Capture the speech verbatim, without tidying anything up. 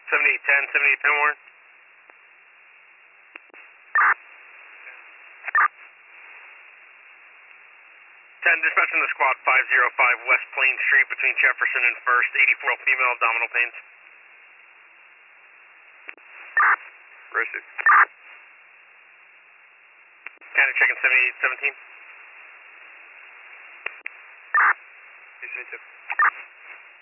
seventy-eight ten, seventy-eight ten Warren. ten, dispatching the squad five oh five West Plain Street between Jefferson and First, eighty-four female abdominal pains. Roasted. County checking seventy-eight seventeen. seventy-two.